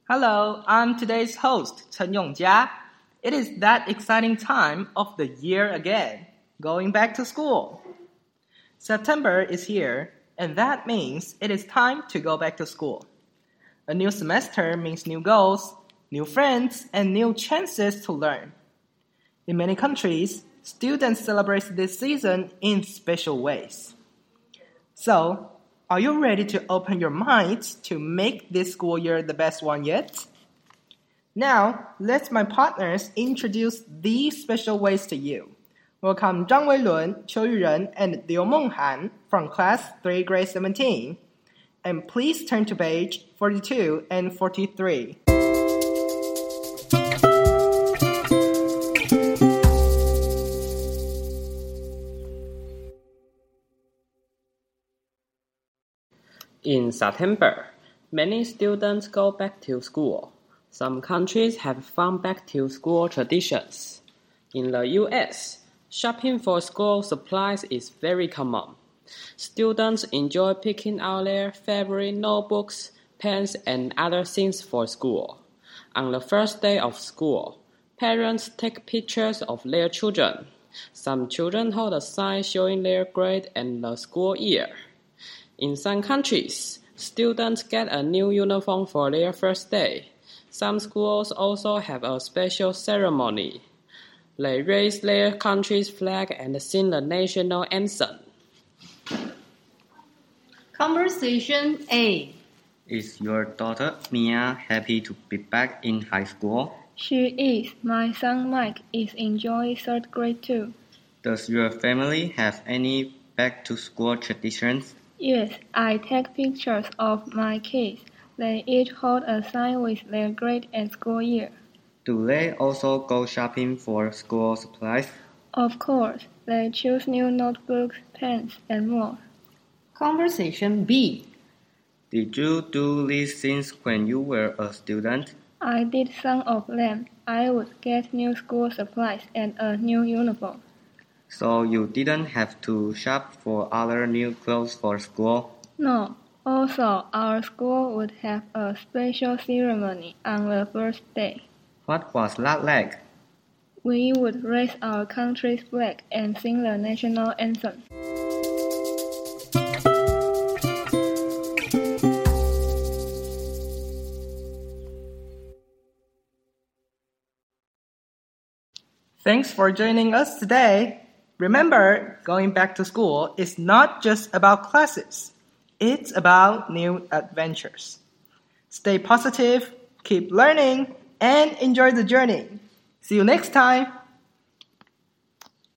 Hello, I'm today's host, Chen Yongjia. It is that exciting time of the year again, going back to school. September is here, and that means it is time to go back to school. A new semester means new goals, new friends, and new chances to learn. In many countries, students celebrate this season in special ways. So, are you ready to open your minds to make this school year the best one yet? Now, let my partners introduce these special ways to you. Welcome Zhang Weilun, Qiu Yuren, and Liu Menghan from class 3 grade 17. And please turn to page 42 and 43. In September, many students go back to school. Some countries have fun back-to-school traditions. In the US, shopping for school supplies is very common. Students enjoy picking out their favorite notebooks, pens, and other things for school. On the first day of school, parents take pictures of their children. Some children hold a sign showing their grade and the school year. In some countries, students get a new uniform for their first day. Some schools also have a special ceremony. They raise their country's flag and sing the national anthem. Conversation A. Is your daughter Mia happy to be back in high school? She is. My son Mike is enjoying third grade too. Does your family have any back-to-school traditions? Yes, I take pictures of my kids. They each hold a sign with their grade and school year. Do they also go shopping for school supplies? Of course, they choose new notebooks, pens, and more. Conversation B. Did you do these things when you were a student? I did some of them. I would get new school supplies and a new uniform. So you didn't have to shop for other new clothes for school? No. Also, our school would have a special ceremony on the first day. What was that like? We would raise our country's flag and sing the national anthem. Thanks for joining us today. Remember, going back to school is not just about classes. It's about new adventures. Stay positive, keep learning, and enjoy the journey. See you next time.